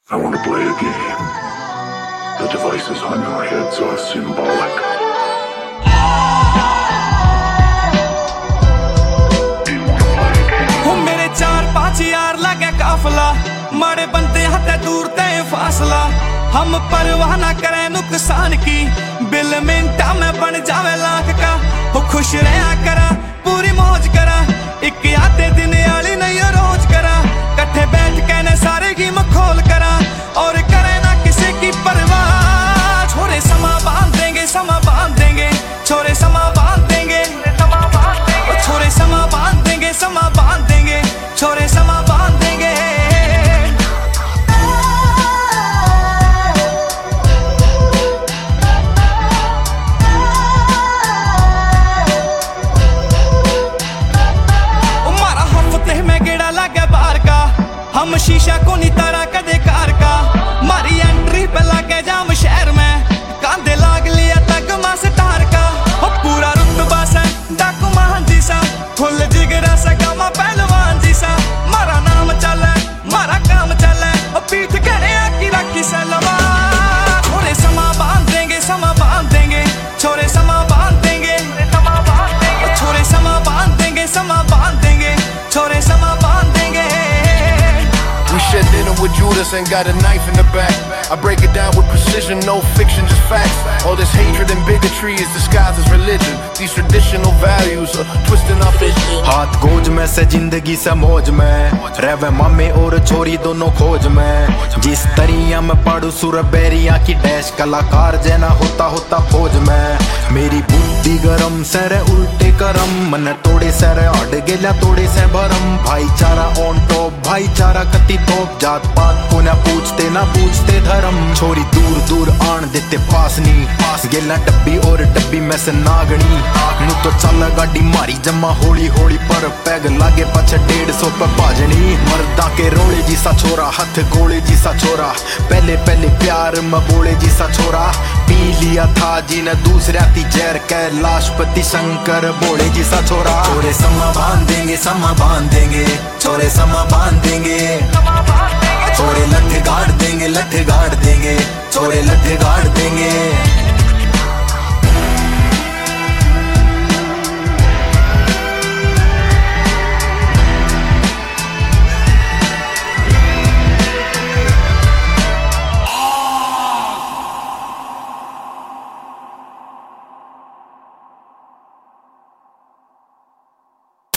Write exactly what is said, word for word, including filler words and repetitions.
I want to play a game. The devices on your heads are symbolic. Do you want to play a game? हो मेरे चार पांच यार लगे काफला, माड़े बनते हते दूर तय फासला। हम परवाह ना करें नुकसान की, बिल मिनटा में बन जावे लाख का। हो खुश रहा करा, पूरी मौज करा, एक आते दिन आली नहीं रोज करा। कट्ठे बैठ के न सारे गेम खोल करा, और करे ना किसी की परवाह। छोरे समा बांध देंगे, समा बांध देंगे, छोरे समा बांध देंगे, छोरे समा बांध देंगे, समा बांध देंगे, छोरे समा बांध देंगे। मारा हफ्ते में गेड़ा लगे बाहर का, हम शीशा को नहीं तारा कदे कार का। मारी एंट्री पे लगे जाम शहर में, कांधे लाग लिया तक मास टार का। हो पूरा रुतबा से डाकू महान जी सा, फुल जिगरा से गामा पहलवान जी सा। मारा नाम चले, मारा काम चले, और पीठ गड़े की रखी सलवा। छोरे समा बांध देंगे, समा बांध देंगे, छोरे समा बांध देंगे, छोरे समा बांध देंगे, समा बांध देंगे, छोरे समा बांध देंगे। We shared dinner with Judas and got a knife in the back. I break it down with precision, no fiction, just facts. All this hatred and bigotry is disguised as religion. These traditional values are twisting our vision. हाथ गोज में से जिंदगी से मौज में, रहवे मामे और छोरी दोनों खोज में। जिस तरिया में पढ़ू सुरबेरिया की डैश, कलाकार जैना होता होता फौज में। मेरी बुद्धि गरम सरे उल्टे करम, मन तोड़े सरे अड़ गेल्या तोड़े से भरम। भाईचारा ऑन टॉप, भाईचारा कति टॉप, जात पात को ना पूछते ना पूछते धर्म। छोरी दूर दूर आन देते पास नी, पास गेला डब्बी और डब्बी में से नागनी। नू तो चल गाड़ी मारी जमा होली होली, पर पैग लागे पाछे डेढ़ सौ पे भाजनी। मर्दा के रोले जी सा छोरा, हाथ गोले जी सा छोरा, पहले पहले प्यार में बोले जी सा छोरा। पी लिया था जी ने दूसरा ती जहर, कैलाशपति शंकर बोले जी सा छोरा। छोरे समा बांध देंगे, समा बांध देंगे, छोरे समा बांध देंगे, छोरे लट्ठे गाड़ देंगे, लट्ठे गाड़ देंगे, छोरे लट्ठे गाड़ देंगे।